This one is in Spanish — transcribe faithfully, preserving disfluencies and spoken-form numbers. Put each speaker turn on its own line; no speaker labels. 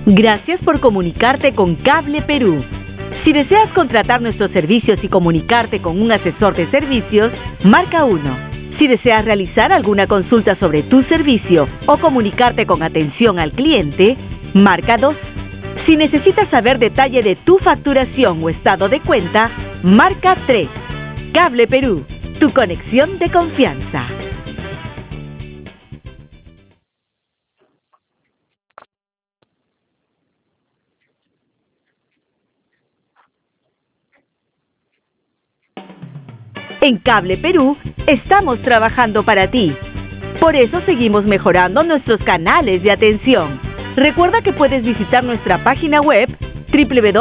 Gracias por comunicarte con Cable Perú. Si deseas contratar nuestros servicios y comunicarte con un asesor de servicios, marca uno. Si deseas realizar alguna consulta sobre tu servicio o comunicarte con atención al cliente, marca dos. Si necesitas saber detalle de tu facturación o estado de cuenta, marca tres. Cable Perú, tu conexión de confianza. En Cable Perú estamos trabajando para ti. Por eso seguimos mejorando nuestros canales de atención. Recuerda que puedes visitar nuestra página web doble u doble u doble u